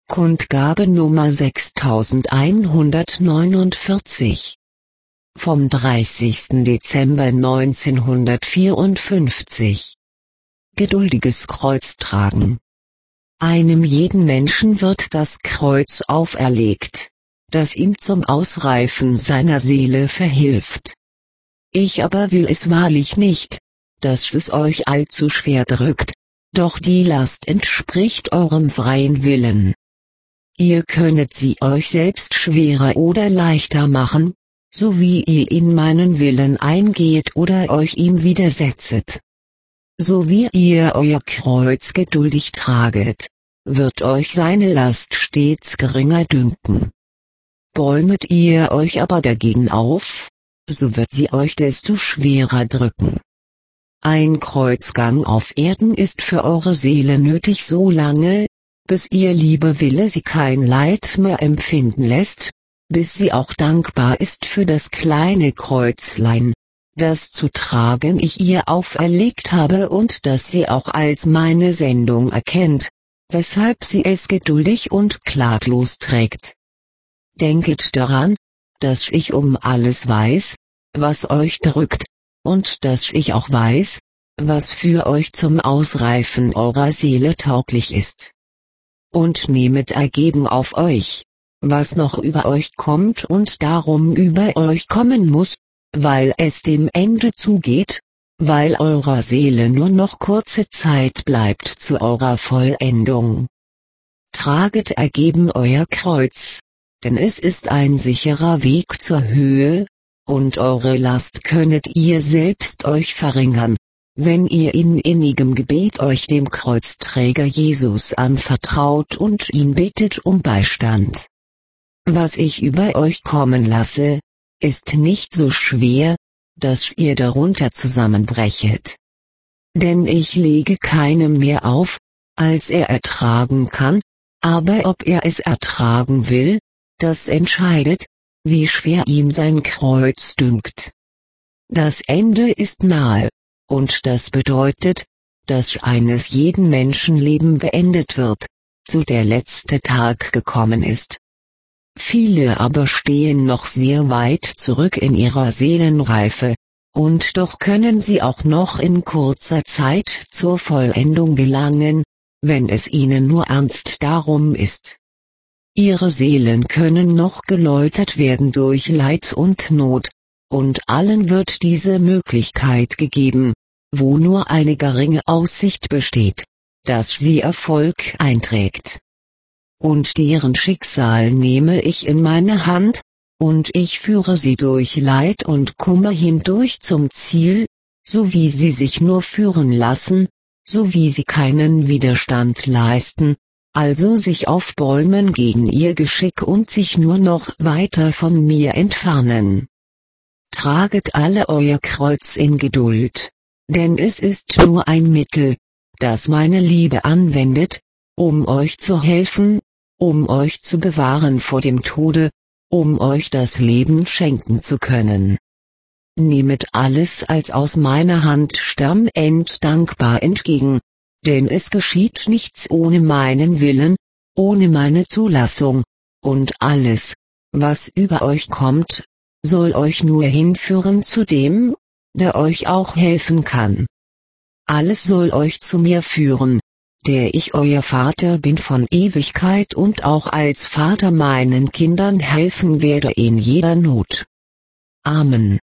Kundgabe Nummer 6149. Vom 30. Dezember 1954. Geduldiges Kreuztragen. Einem jeden Menschen wird das Kreuz auferlegt, das ihm zum Ausreifen seiner Seele verhilft. Ich aber will es wahrlich nicht, dass es euch allzu schwer drückt, doch die Last entspricht eurem freien Willen. Ihr könnet sie euch selbst schwerer oder leichter machen, so wie ihr in meinen Willen eingeht oder euch ihm widersetzet. So wie ihr euer Kreuz geduldig traget, wird euch seine Last stets geringer dünken. Bäumet ihr euch aber dagegen auf, so wird sie euch desto schwerer drücken. Ein Kreuzgang auf Erden ist für eure Seele nötig so lange, bis ihr lieber Wille sie kein Leid mehr empfinden lässt, bis sie auch dankbar ist für das kleine Kreuzlein, das zu tragen ich ihr auferlegt habe und das sie auch als meine Sendung erkennt, weshalb sie es geduldig und klaglos trägt. Denket daran, dass ich um alles weiß, was euch drückt, und dass ich auch weiß, was für euch zum Ausreifen eurer Seele tauglich ist. Und nehmet ergeben auf euch, was noch über euch kommt und darum über euch kommen muss, weil es dem Ende zugeht, weil eurer Seele nur noch kurze Zeit bleibt zu eurer Vollendung. Traget ergeben euer Kreuz, denn es ist ein sicherer Weg zur Höhe, und eure Last könnet ihr selbst euch verringern, wenn ihr in innigem Gebet euch dem Kreuzträger Jesus anvertraut und ihn bittet um Beistand. Was ich über euch kommen lasse, ist nicht so schwer, dass ihr darunter zusammenbrechet. Denn ich lege keinem mehr auf, als er ertragen kann, aber ob er es ertragen will, das entscheidet, wie schwer ihm sein Kreuz dünkt. Das Ende ist nahe, und das bedeutet, dass eines jeden Menschenleben beendet wird, so der letzte Tag gekommen ist. Viele aber stehen noch sehr weit zurück in ihrer Seelenreife, und doch können sie auch noch in kurzer Zeit zur Vollendung gelangen, wenn es ihnen nur ernst darum ist. Ihre Seelen können noch geläutert werden durch Leid und Not, und allen wird diese Möglichkeit gegeben, wo nur eine geringe Aussicht besteht, dass sie Erfolg einträgt. Und deren Schicksal nehme ich in meine Hand, und ich führe sie durch Leid und Kummer hindurch zum Ziel, so wie sie sich nur führen lassen, so wie sie keinen Widerstand leisten, also sich aufbäumen gegen ihr Geschick und sich nur noch weiter von mir entfernen. Traget alle euer Kreuz in Geduld, denn es ist nur ein Mittel, das meine Liebe anwendet, um euch zu helfen, um euch zu bewahren vor dem Tode, um euch das Leben schenken zu können. Nehmet alles als aus meiner Hand stammend dankbar entgegen, denn es geschieht nichts ohne meinen Willen, ohne meine Zulassung, und alles, was über euch kommt, soll euch nur hinführen zu dem, der euch auch helfen kann. Alles soll euch zu mir führen, der ich euer Vater bin von Ewigkeit und auch als Vater meinen Kindern helfen werde in jeder Not. Amen.